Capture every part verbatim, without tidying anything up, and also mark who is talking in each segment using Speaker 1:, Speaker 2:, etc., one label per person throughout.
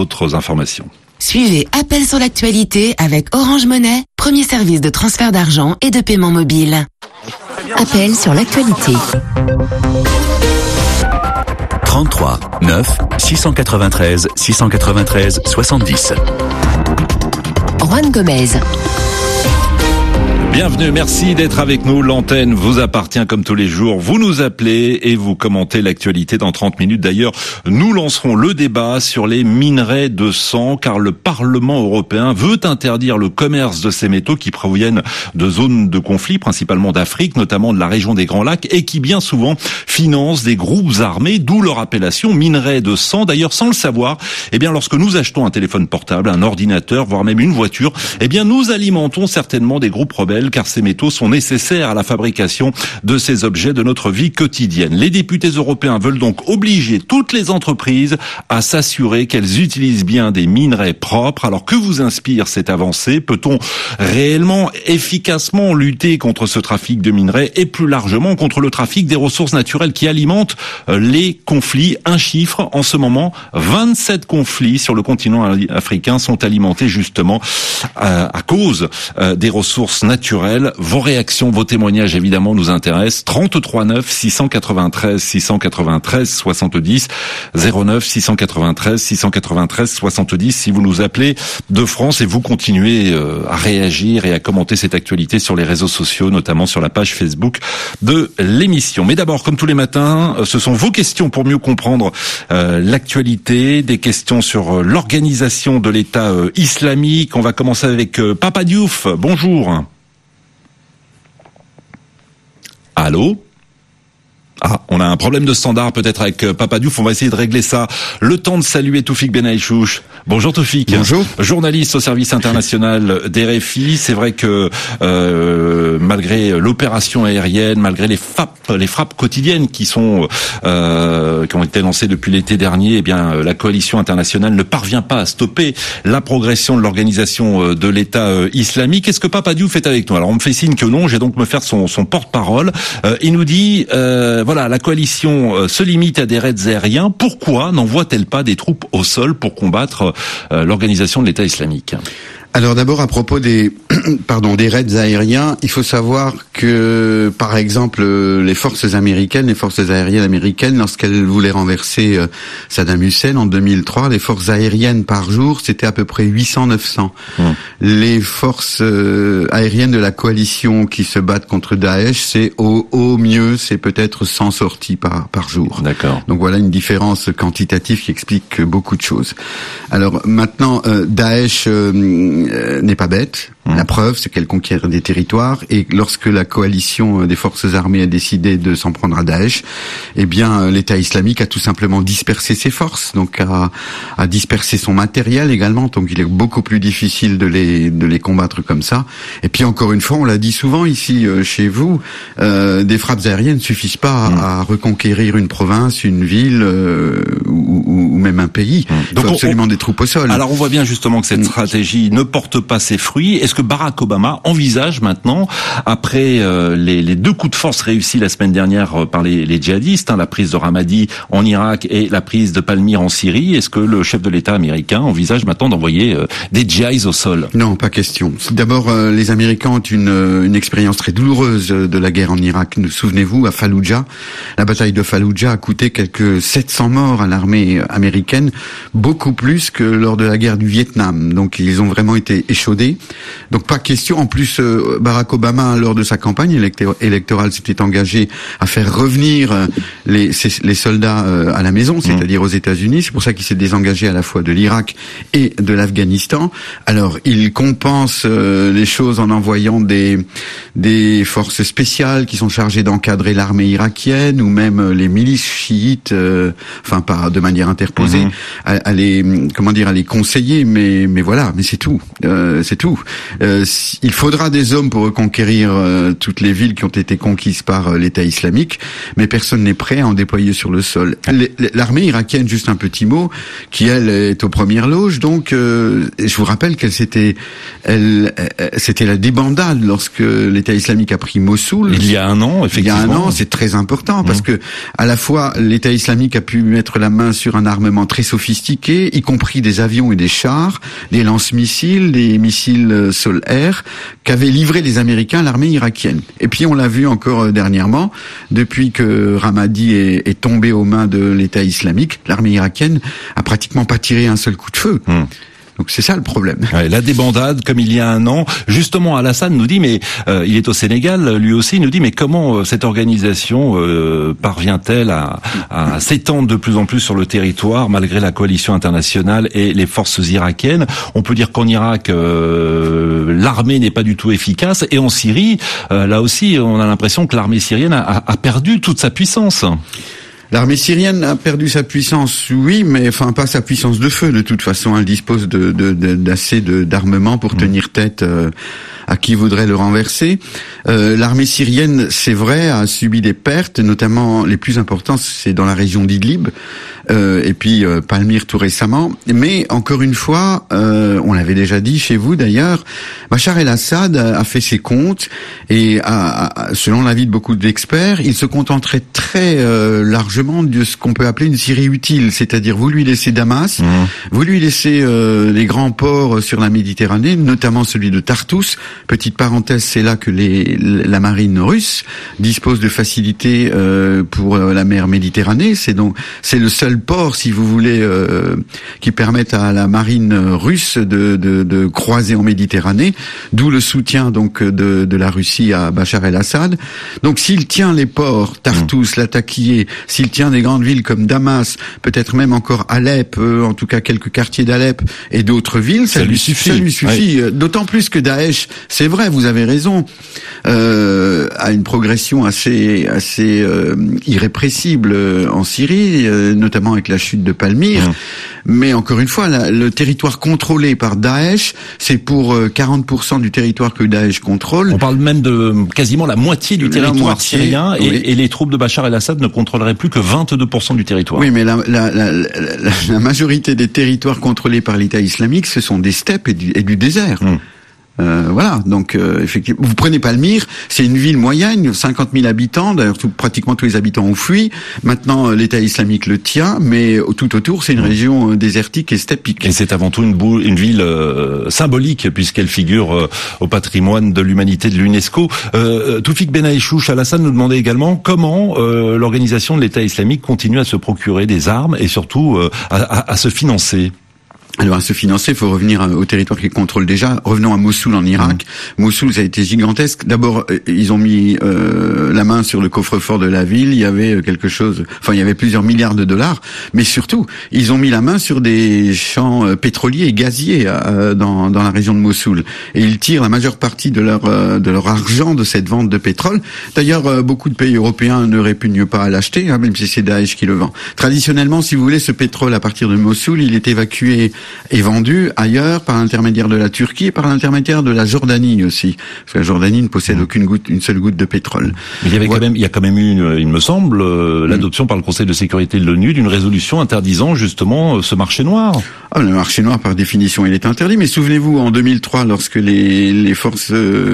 Speaker 1: d'autres informations.
Speaker 2: Suivez Appel sur l'actualité avec Orange Money, premier service de transfert d'argent et de paiement mobile.
Speaker 3: Appel sur l'actualité.
Speaker 4: trente-trois neuf six cent quatre-vingt-treize six cent quatre-vingt-treize soixante-dix.
Speaker 3: Juan Gomez.
Speaker 1: Bienvenue, merci d'être avec nous. L'antenne vous appartient comme tous les jours. Vous nous appelez et vous commentez l'actualité dans trente minutes. D'ailleurs, nous lancerons le débat sur les minerais de sang, car le Parlement européen veut interdire le commerce de ces métaux qui proviennent de zones de conflit, principalement d'Afrique, notamment de la région des Grands Lacs, et qui bien souvent financent des groupes armés, d'où leur appellation minerais de sang. D'ailleurs, sans le savoir, eh bien, lorsque nous achetons un téléphone portable, un ordinateur, voire même une voiture, eh bien, nous alimentons certainement des groupes rebelles, car ces métaux sont nécessaires à la fabrication de ces objets de notre vie quotidienne. Les députés européens veulent donc obliger toutes les entreprises à s'assurer qu'elles utilisent bien des minerais propres. Alors, que vous inspire cette avancée? Peut-on réellement, efficacement lutter contre ce trafic de minerais et plus largement contre le trafic des ressources naturelles qui alimentent les conflits? Un chiffre, en ce moment, vingt-sept conflits sur le continent africain sont alimentés justement à, à cause des ressources naturelles. Vos réactions, vos témoignages évidemment nous intéressent. trente-trois neuf six cent quatre-vingt-treize six cent quatre-vingt-treize soixante-dix, zéro neuf six cent quatre-vingt-treize six cent quatre-vingt-treize soixante-dix si vous nous appelez de France, et vous continuez à réagir et à commenter cette actualité sur les réseaux sociaux, notamment sur la page Facebook de l'émission. Mais d'abord, comme tous les matins, ce sont vos questions pour mieux comprendre euh, l'actualité, des questions sur l'organisation de l'État euh, islamique. On va commencer avec euh, Papa Diouf. Bonjour. Allô? Ah, on a un problème de standard peut-être avec Papa Diouf, on va essayer de régler ça. Le temps de saluer Toufik Ben Aïchouch. Bonjour Toufik.
Speaker 5: Bonjour.
Speaker 1: Journaliste au service international d'R F I. C'est vrai que euh, malgré l'opération aérienne, malgré les frappes, les frappes quotidiennes qui sont euh, qui ont été lancées depuis l'été dernier, eh bien la coalition internationale ne parvient pas à stopper la progression de l'organisation de l'État islamique. Est-ce que Papa Diouf est avec nous? Alors on me fait signe que non, j'ai donc me faire son, son porte-parole. Euh, il nous dit euh, voilà, la coalition se limite à des raids aériens. Pourquoi n'envoie-t-elle pas des troupes au sol pour combattre euh, l'organisation de l'État islamique?
Speaker 5: Alors d'abord à propos des pardon des raids aériens, il faut savoir que par exemple les forces américaines, les forces aériennes américaines, lorsqu'elles voulaient renverser Saddam Hussein en deux mille trois, les forces aériennes par jour c'était à peu près huit cents neuf cents. Mmh. Les forces aériennes de la coalition qui se battent contre Daesh, c'est au, au mieux c'est peut-être cent sorties par par jour.
Speaker 1: D'accord.
Speaker 5: Donc voilà une différence quantitative qui explique beaucoup de choses. Alors maintenant euh, Daesh euh, n'est pas bête. Mmh. La preuve, c'est qu'elle conquiert des territoires, et lorsque la coalition des forces armées a décidé de s'en prendre à Daesh, eh bien, l'État islamique a tout simplement dispersé ses forces, donc a, a dispersé son matériel également, donc il est beaucoup plus difficile de les, de les combattre comme ça. Et puis encore une fois, on l'a dit souvent ici, euh, chez vous, euh, des frappes aériennes ne suffisent pas mmh. à, à reconquérir une province, une ville, euh, ou, ou, ou même un pays. Mmh. Il faut donc absolument on, des troupes au sol.
Speaker 1: Alors on voit bien justement que cette mmh. stratégie ne porte pas ses fruits. Est-ce que Barack Obama envisage maintenant, après euh, les, les deux coups de force réussis la semaine dernière par les, les djihadistes, hein, la prise de Ramadi en Irak et la prise de Palmyre en Syrie, est-ce que le chef de l'État américain envisage maintenant d'envoyer euh, des djihadistes au sol?
Speaker 5: Non, pas question. D'abord, euh, les Américains ont une, une expérience très douloureuse de la guerre en Irak. Souvenez-vous, à Fallujah, la bataille de Fallujah a coûté quelques sept cents morts à l'armée américaine, beaucoup plus que lors de la guerre du Vietnam. Donc ils ont vraiment été échaudés. Donc pas question. En plus, euh, Barack Obama, lors de sa campagne élector- électorale, s'était engagé à faire revenir euh, les, ces, les soldats euh, à la maison, c'est-à-dire aux États-Unis. C'est pour ça qu'il s'est désengagé à la fois de l'Irak et de l'Afghanistan. Alors, il compense euh, les choses en envoyant des des forces spéciales qui sont chargées d'encadrer l'armée irakienne, ou même euh, les milices chiites, euh, enfin pas de manière interposée, mm-hmm. à, à les comment dire à les conseiller. Mais mais voilà, mais c'est tout, euh, c'est tout. Euh, il faudra des hommes pour reconquérir euh, toutes les villes qui ont été conquises par euh, l'État islamique, mais personne n'est prêt à en déployer sur le sol. L'armée irakienne, juste un petit mot, qui elle est aux premières loges, donc euh, je vous rappelle qu'elle s'était, elle, c'était la débandade lorsque l'État islamique a pris Mossoul.
Speaker 1: Il y a un an, effectivement.
Speaker 5: Il y a un an, c'est très important parce mmh. que à la fois l'État islamique a pu mettre la main sur un armement très sophistiqué, y compris des avions et des chars, des lance-missiles, des missiles sol-air, qu'avaient livré les Américains à l'armée irakienne. Et puis on l'a vu encore dernièrement, depuis que Ramadi est, est tombé aux mains de l'État islamique, l'armée irakienne a pratiquement pas tiré un seul coup de feu. Mmh. Donc c'est ça le problème.
Speaker 1: Ouais, la débandade, comme il y a un an. Justement, Alassane nous dit, mais euh, il est au Sénégal, lui aussi, il nous dit, mais comment euh, cette organisation euh, parvient-elle à, à s'étendre de plus en plus sur le territoire, malgré la coalition internationale et les forces irakiennes? On peut dire qu'en Irak, euh, l'armée n'est pas du tout efficace, et en Syrie, euh, là aussi, on a l'impression que l'armée syrienne a, a perdu toute sa puissance.
Speaker 5: L'armée syrienne a perdu sa puissance, oui, mais enfin pas sa puissance de feu. De toute façon, elle dispose de, de, de d'assez de, d'armement pour mmh. tenir tête euh, à qui voudrait le renverser. Euh, l'armée syrienne, c'est vrai, a subi des pertes, notamment les plus importantes, c'est dans la région d'Idlib, euh, et puis euh, Palmyre tout récemment. Mais encore une fois, euh, on l'avait déjà dit chez vous d'ailleurs, Bachar el-Assad a, a fait ses comptes et a, a, selon l'avis de beaucoup d'experts, il se contenterait très euh, largement de ce qu'on peut appeler une Syrie utile, c'est-à-dire vous lui laissez Damas, mmh. vous lui laissez euh, les grands ports sur la Méditerranée, notamment celui de Tartous. Petite parenthèse, c'est là que les, la marine russe dispose de facilités euh, pour euh, la mer Méditerranée. C'est donc c'est le seul port, si vous voulez, euh, qui permette à la marine russe de, de, de croiser en Méditerranée. D'où le soutien donc de, de la Russie à Bachar el-Assad. Donc s'il tient les ports, Tartous, mmh. Latakia, s'il tient des grandes villes comme Damas, peut-être même encore Alep, euh, en tout cas quelques quartiers d'Alep et d'autres villes, ça, ça lui suffit. Ça lui suffit. Oui. D'autant plus que Daesh, c'est vrai, vous avez raison, euh, a une progression assez assez euh, irrépressible en Syrie, euh, notamment avec la chute de Palmyre. Mmh. Mais encore une fois, la, le territoire contrôlé par Daesh, c'est pour euh, quarante pour cent du territoire que Daesh contrôle.
Speaker 1: On parle même de quasiment la moitié du territoire moitié, syrien, et, oui. et les troupes de Bachar el-Assad ne contrôleraient plus que vingt-deux pour cent du territoire.
Speaker 5: Oui, mais la, la, la, la, la majorité des territoires contrôlés par l'État islamique, ce sont des steppes et du, et du désert. Mmh. Euh, voilà, donc euh, effectivement, vous prenez Palmyre, c'est une ville moyenne, cinquante mille habitants, d'ailleurs tout, pratiquement tous les habitants ont fui, maintenant euh, l'État islamique le tient, mais tout autour c'est une région euh, désertique et steppique.
Speaker 1: Et c'est avant tout une, boule, une ville euh, symbolique, puisqu'elle figure euh, au patrimoine de l'humanité de l'UNESCO. Euh, Toufik Ben Aïchouch, Alassane nous demandait également comment euh, l'organisation de l'État islamique continue à se procurer des armes et surtout euh, à, à, à se financer.
Speaker 5: Alors à se financer, il faut revenir au territoire qu'ils contrôlent déjà. Revenons à Mossoul en Irak. Mmh. Mossoul, ça a été gigantesque. D'abord, ils ont mis euh, la main sur le coffre-fort de la ville. Il y avait quelque chose, enfin il y avait plusieurs milliards de dollars. Mais surtout, ils ont mis la main sur des champs euh, pétroliers et gaziers euh, dans, dans la région de Mossoul. Et ils tirent la majeure partie de leur euh, de leur argent de cette vente de pétrole. D'ailleurs, euh, beaucoup de pays européens ne répugnent pas à l'acheter, hein, même si c'est Daesh qui le vend. Traditionnellement, si vous voulez, ce pétrole à partir de Mossoul, il est évacué est vendu ailleurs par l'intermédiaire de la Turquie et par l'intermédiaire de la Jordanie aussi, parce que la Jordanie ne possède mmh. aucune goutte, une seule goutte de pétrole.
Speaker 1: Mais il y avait ouais. quand même, il y a quand même eu, une, il me semble, euh, l'adoption mmh. par le Conseil de sécurité de l'ONU d'une résolution interdisant justement euh, ce marché noir.
Speaker 5: Ah, le marché noir, par définition, il est interdit. Mais souvenez-vous, en deux mille trois, lorsque les, les forces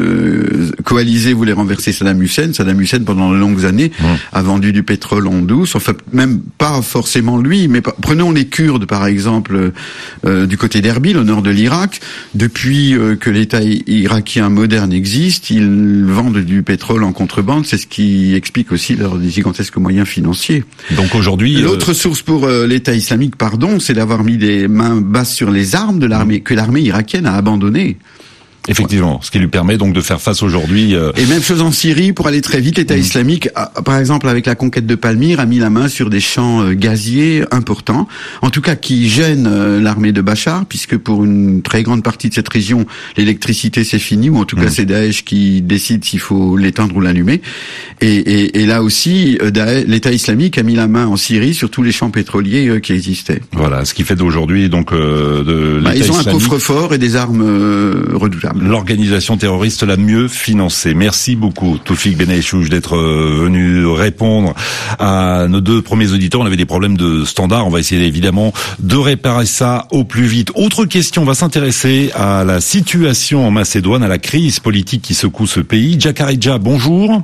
Speaker 5: euh, coalisées voulaient renverser Saddam Hussein, Saddam Hussein, pendant de longues années, mmh. a vendu du pétrole en douce. Enfin, même pas forcément lui, mais prenons les Kurdes, par exemple, euh, du côté d'Erbil, au nord de l'Irak. Depuis euh, que l'État irakien moderne existe, ils vendent du pétrole en contrebande. C'est ce qui explique aussi leurs gigantesques moyens financiers.
Speaker 1: Donc aujourd'hui,
Speaker 5: l'autre euh... source pour euh, l'État islamique, pardon, c'est d'avoir mis des mains basses sur les armes de l'armée que l'armée irakienne a abandonnées.
Speaker 1: Effectivement, ce qui lui permet donc de faire face aujourd'hui. Euh...
Speaker 5: Et même chose en Syrie, pour aller très vite, l'État mmh. islamique, a, par exemple avec la conquête de Palmyre, a mis la main sur des champs euh, gaziers importants, en tout cas qui gênent euh, l'armée de Bachar, puisque pour une très grande partie de cette région, l'électricité c'est fini, ou en tout mmh. cas c'est Daesh qui décide s'il faut l'éteindre ou l'allumer. Et, et, et là aussi, euh, Daesh, l'État islamique a mis la main en Syrie sur tous les champs pétroliers euh, qui existaient.
Speaker 1: Voilà, ce qui fait d'aujourd'hui donc euh, de
Speaker 5: bah,
Speaker 1: l'État
Speaker 5: ils ont
Speaker 1: islamique...
Speaker 5: un coffre-fort et des armes euh, redoutables.
Speaker 1: l'organisation terroriste la mieux financée. Merci beaucoup, Toufik Benaïchouch, d'être venu répondre à nos deux premiers auditeurs. On avait des problèmes de standard. On va essayer évidemment de réparer ça au plus vite. Autre question, on va s'intéresser à la situation en Macédoine, à la crise politique qui secoue ce pays. Djakaridja, bonjour.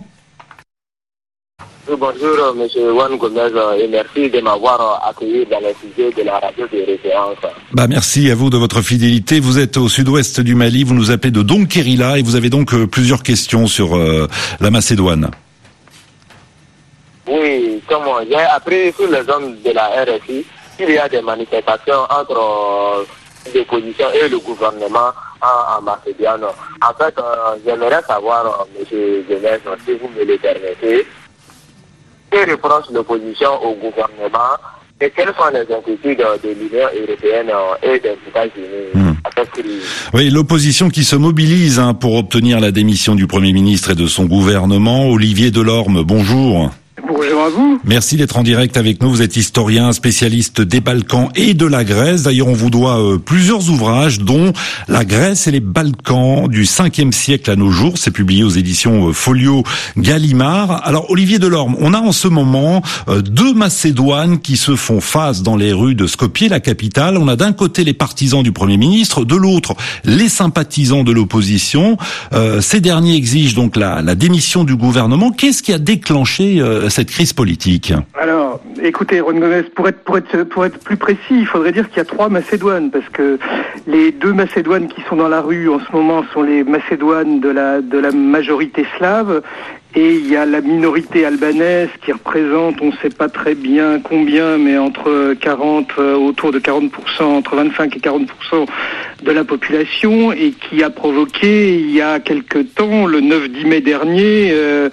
Speaker 6: Bonjour, monsieur Juan Gomez, et merci de m'avoir accueilli dans le sujet de la radio de référence.
Speaker 1: Bah, merci à vous de votre fidélité. Vous êtes au sud-ouest du Mali, vous nous appelez de Donkerila et vous avez donc euh, plusieurs questions sur euh, la Macédoine.
Speaker 6: Oui, comme j'ai appris sur les zones de la R F I, il y a des manifestations entre euh, l'opposition et le gouvernement en, en Macédoine. En fait, euh, j'aimerais savoir, euh, monsieur Gomez, si vous me le permettez, que reproche l'opposition au gouvernement et quelles sont les inquiétudes de l'Union européenne et des États-Unis mmh. à cette crise.
Speaker 1: Oui, l'opposition qui se mobilise hein, pour obtenir la démission du Premier ministre et de son gouvernement. Olivier Delorme, bonjour.
Speaker 7: Bonjour à vous.
Speaker 1: Merci d'être en direct avec nous. Vous êtes historien, spécialiste des Balkans et de la Grèce. D'ailleurs, on vous doit euh, plusieurs ouvrages, dont La Grèce et les Balkans du cinquième siècle à nos jours. C'est publié aux éditions euh, Folio Gallimard. Alors, Olivier Delorme, on a en ce moment euh, deux Macédoines qui se font face dans les rues de Skopje, la capitale. On a d'un côté les partisans du Premier ministre, de l'autre les sympathisants de l'opposition. Euh, ces derniers exigent donc la, la démission du gouvernement. Qu'est-ce qui a déclenché euh, cette crise politique?
Speaker 7: Alors, écoutez, Ron Gomez, pour être, pour être, pour être plus précis, il faudrait dire qu'il y a trois Macédoines, parce que les deux Macédoines qui sont dans la rue en ce moment sont les Macédoines de la, de la majorité slave, et il y a la minorité albanaise qui représente, on ne sait pas très bien combien, mais entre quarante, euh, autour de quarante pour cent, entre vingt-cinq et quarante pour cent de la population, et qui a provoqué, il y a quelque temps, le neuf dix mai dernier, euh,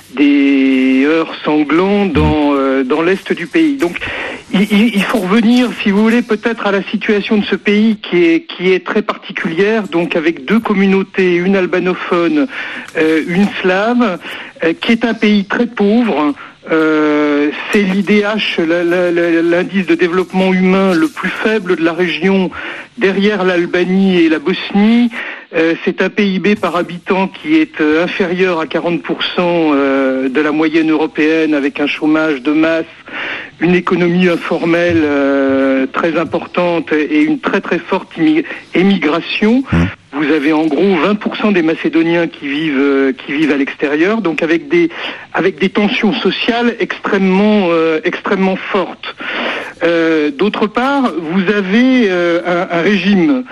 Speaker 7: des heurts sanglants dans, euh, dans l'est du pays. Donc, il, il faut revenir, si vous voulez, peut-être à la situation de ce pays qui est, qui est très particulière, donc avec deux communautés, une albanophone, euh, une slave, euh, qui est un pays très pauvre. Euh, c'est l'I D H, l'indice de développement humain le plus faible de la région, derrière l'Albanie et la Bosnie. Euh, c'est un P I B par habitant qui est euh, inférieur à quarante pour cent euh, de la moyenne européenne, avec un chômage de masse, une économie informelle euh, très importante et une très très forte émigration. Mmh. Vous avez en gros vingt pour cent des Macédoniens qui vivent euh, qui vivent à l'extérieur, donc avec des avec des tensions sociales extrêmement euh, extrêmement fortes. Euh, d'autre part, vous avez euh, un, un régime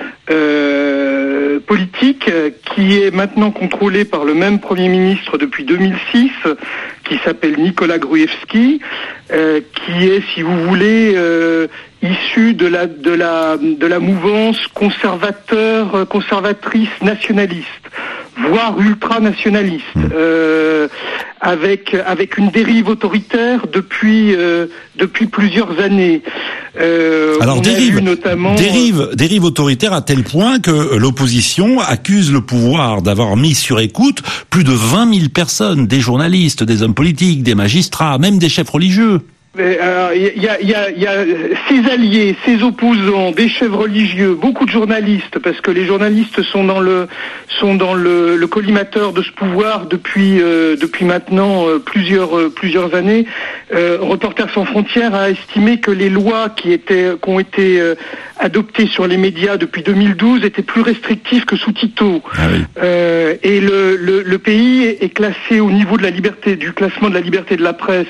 Speaker 7: euh, politique qui est maintenant contrôlé par le même Premier ministre depuis deux mille six, qui s'appelle Nikola Gruevski, euh, qui est, si vous voulez, euh, issu de la de la de la mouvance conservateur conservatrice nationaliste, voire ultranationaliste, euh, avec avec une dérive autoritaire depuis euh, depuis plusieurs années. Euh,
Speaker 1: Alors dérive notamment dérive dérive autoritaire à tel point que l'opposition accuse le pouvoir d'avoir mis sur écoute plus de vingt mille personnes, des journalistes, des hommes politiques, des magistrats, même des chefs religieux.
Speaker 7: Il y a, y, a, y a ses alliés, ses opposants, des chefs religieux, beaucoup de journalistes, parce que les journalistes sont dans le sont dans le, le collimateur de ce pouvoir depuis euh, depuis maintenant euh, plusieurs euh, plusieurs années. Euh, Reporters sans frontières a estimé que les lois qui étaient qui ont été euh, adoptées sur les médias depuis deux mille douze étaient plus restrictives que sous Tito. Ah oui. euh, et le, le le pays est classé au niveau de la liberté du classement de la liberté de la presse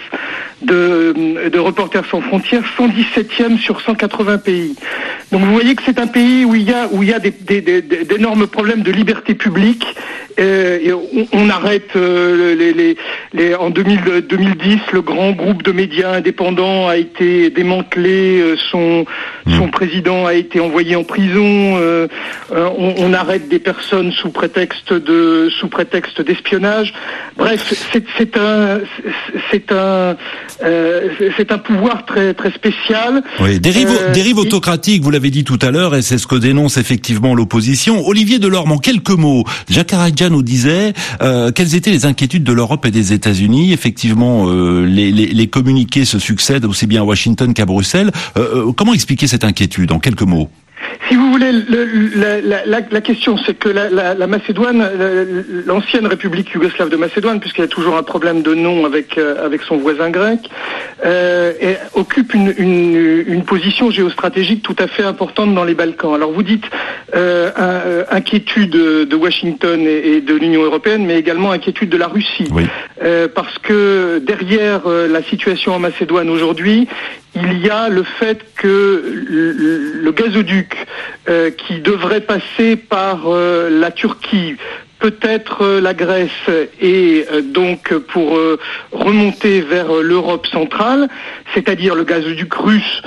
Speaker 7: de de Reporters sans frontières, cent dix-septième sur cent quatre-vingts pays. Donc vous voyez que c'est un pays où il y a où il y a des, des, des, d'énormes problèmes de liberté publique. Euh, et on, on arrête euh, les, les, les en deux mille, deux mille dix, le grand groupe de médias indépendants a été démantelé, euh, son son président a été envoyé en prison. Euh, euh, on, on arrête des personnes sous prétexte de sous prétexte d'espionnage. Bref, c'est, c'est un c'est un euh, c'est un pouvoir très très spécial.
Speaker 1: Oui, dérive, euh, dérive autocratique, vous l'avez dit tout à l'heure, et c'est ce que dénonce effectivement l'opposition. Olivier Delorme, en quelques mots, Djakaridja nous disait euh, quelles étaient les inquiétudes de l'Europe et des États-Unis. Effectivement, euh, les, les, les communiqués se succèdent aussi bien à Washington qu'à Bruxelles. Euh, comment expliquer cette inquiétude en quelques mots?
Speaker 7: Si vous voulez, voulez, le, la, la, la, la question, c'est que la, la, la Macédoine, l'ancienne République yougoslave de Macédoine, puisqu'il y a toujours un problème de nom avec euh, avec son voisin grec, euh, et occupe une, une, une position géostratégique tout à fait importante dans les Balkans. Alors vous dites euh, un, inquiétude de Washington et, et de l'Union européenne, mais également inquiétude de la Russie, oui. euh, parce que derrière euh, la situation en Macédoine aujourd'hui, il y a le fait que le, le gazoduc euh, qui devrait passer par euh, la Turquie, peut-être euh, la Grèce, et euh, donc pour euh, remonter vers euh, l'Europe centrale, c'est-à-dire le gazoduc russe,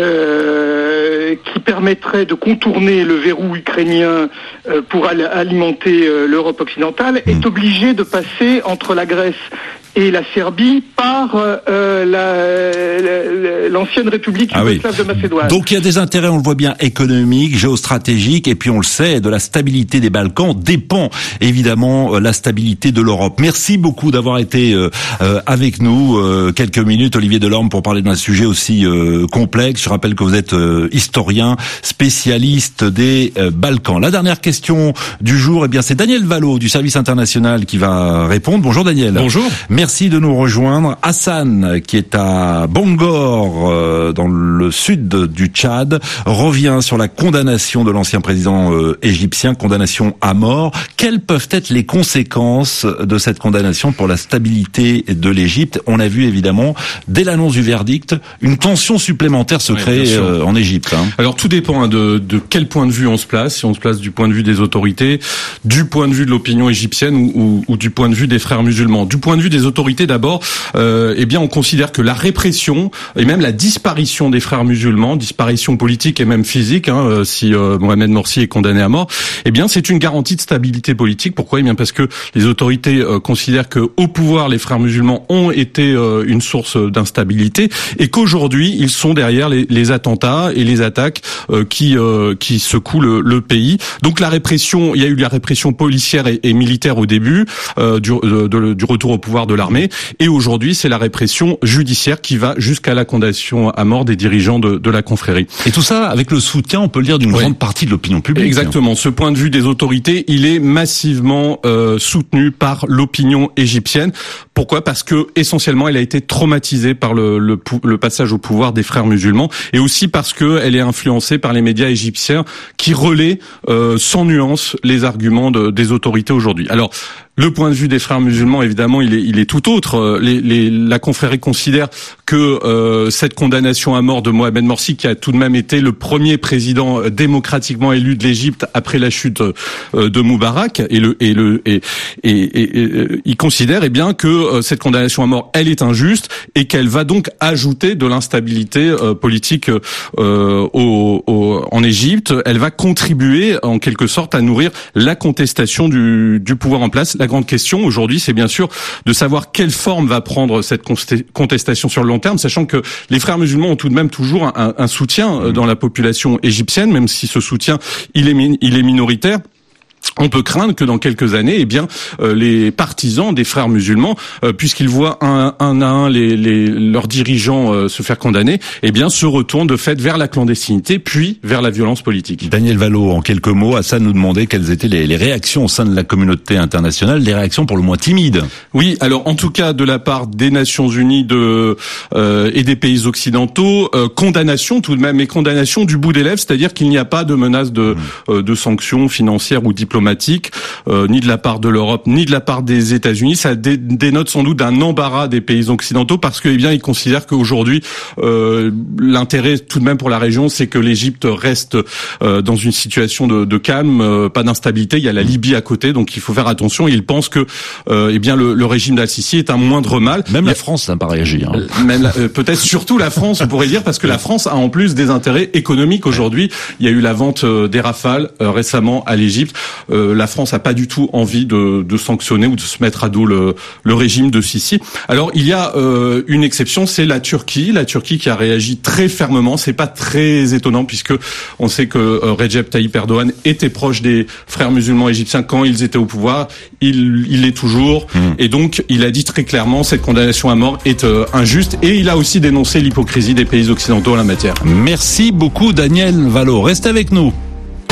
Speaker 7: Euh, qui permettrait de contourner le verrou ukrainien euh, pour al- alimenter euh, l'Europe occidentale, mmh. est obligé de passer entre la Grèce et la Serbie par euh, la, la, l'ancienne République yougoslave ah oui. de Macédoine.
Speaker 1: Donc il y a des intérêts, on le voit bien, économiques, géostratégiques, et puis on le sait, de la stabilité des Balkans dépend évidemment la stabilité de l'Europe. Merci beaucoup d'avoir été euh, avec nous euh, quelques minutes, Olivier Delorme, pour parler d'un sujet aussi euh, complexe. Je rappelle que vous êtes euh, historien, spécialiste des euh, Balkans. La dernière question du jour, eh bien c'est Daniel Valo du Service International qui va répondre. Bonjour Daniel.
Speaker 8: Bonjour.
Speaker 1: Merci de nous rejoindre. Hassan, qui est à Bangor, euh, dans le sud du Tchad, revient sur la condamnation de l'ancien président euh, égyptien, condamnation à mort. Quelles peuvent être les conséquences de cette condamnation pour la stabilité de l'Égypte ? On a vu évidemment, dès l'annonce du verdict, une tension supplémentaire se créer oui, euh, en Égypte. Hein.
Speaker 8: Alors tout dépend hein, de, de quel point de vue on se place, si on se place du point de vue des autorités, du point de vue de l'opinion égyptienne ou, ou, ou du point de vue des frères musulmans. Du point de vue des autorités d'abord, euh, eh bien on considère que la répression et même la disparition des frères musulmans, disparition politique et même physique, hein, si euh, Mohamed Morsi est condamné à mort, eh bien c'est une garantie de stabilité politique. Pourquoi ? Eh bien parce que les autorités euh, considèrent que au pouvoir les frères musulmans ont été euh, une source d'instabilité et qu'aujourd'hui ils sont derrière les, les attentats et les attaques euh, qui euh, qui secouent le, le pays. Donc la répression, il y a eu la répression policière et, et militaire au début euh, du, de, de, du retour au pouvoir de l'armée, et aujourd'hui c'est la répression judiciaire qui va jusqu'à la condamnation à mort des dirigeants de, de la confrérie.
Speaker 1: Et tout ça avec le soutien, on peut le dire, d'une oui. grande partie de l'opinion publique.
Speaker 8: Exactement. Ce point de vue des autorités, il est massivement euh, soutenu par l'opinion égyptienne. Pourquoi ? Parce que essentiellement, elle a été traumatisée par le, le, le passage au pouvoir des frères musulmans, et aussi parce que elle est influencée par les médias égyptiens qui relaient euh, sans nuance les arguments de, des autorités aujourd'hui. Alors, le point de vue des frères musulmans, évidemment, il est, il est tout autre. Les, les, la confrérie considère que euh, cette condamnation à mort de Mohamed Morsi, qui a tout de même été le premier président démocratiquement élu de l'Égypte après la chute euh, de Moubarak, et le et le et et, et, et il considère eh bien que euh, cette condamnation à mort, elle est injuste et qu'elle va donc ajouter de l'instabilité euh, politique euh, au, au, en Égypte. Elle va contribuer en quelque sorte à nourrir la contestation du, du pouvoir en place. La grande question aujourd'hui, c'est bien sûr de savoir quelle forme va prendre cette contestation sur le long terme, sachant que les frères musulmans ont tout de même toujours un, un soutien dans la population égyptienne, même si ce soutien il est, il est minoritaire. On peut craindre que dans quelques années, eh bien, euh, les partisans des frères musulmans, euh, puisqu'ils voient un, un à un les, les, leurs dirigeants euh, se faire condamner, eh bien, se retournent de fait vers la clandestinité, puis vers la violence politique.
Speaker 1: Daniel Valo, en quelques mots, Hassan nous demandait quelles étaient les, les réactions au sein de la communauté internationale, des réactions pour le moins timides.
Speaker 8: Oui, alors en tout cas de la part des Nations Unies de, euh, et des pays occidentaux, euh, condamnation tout de même, mais condamnation du bout des lèvres, c'est-à-dire qu'il n'y a pas de menace de, mmh. euh, de sanctions financières ou diplomatiques. diplomatique, euh, ni de la part de l'Europe, ni de la part des États-Unis. Ça dé- dénote sans doute d'un embarras des pays occidentaux parce que, eh bien, ils considèrent qu'aujourd'hui, euh, l'intérêt tout de même pour la région, c'est que l'Égypte reste euh, dans une situation de, de calme, euh, pas d'instabilité. Il y a la Libye à côté, donc il faut faire attention. Et ils pensent que, euh, eh bien, le, le régime d'Al-Sisi est un moindre mal.
Speaker 1: Même la, la France n'a pas réagi. Hein.
Speaker 8: Même la, euh, peut-être surtout la France, on pourrait dire, parce que la France a en plus des intérêts économiques aujourd'hui. Il y a eu la vente euh, des Rafales euh, récemment à l'Égypte. Euh, la France n'a pas du tout envie de, de sanctionner ou de se mettre à dos le, le régime de Sisi. Alors il y a euh, une exception, c'est la Turquie. La Turquie qui a réagi très fermement. C'est pas très étonnant puisque on sait que euh, Recep Tayyip Erdogan était proche des frères musulmans égyptiens quand ils étaient au pouvoir. Il, il l'est toujours. Mmh. Et donc il a dit très clairement cette condamnation à mort est euh, injuste. Et il a aussi dénoncé l'hypocrisie des pays occidentaux en la matière.
Speaker 1: Merci beaucoup Daniel Valo. Reste avec nous.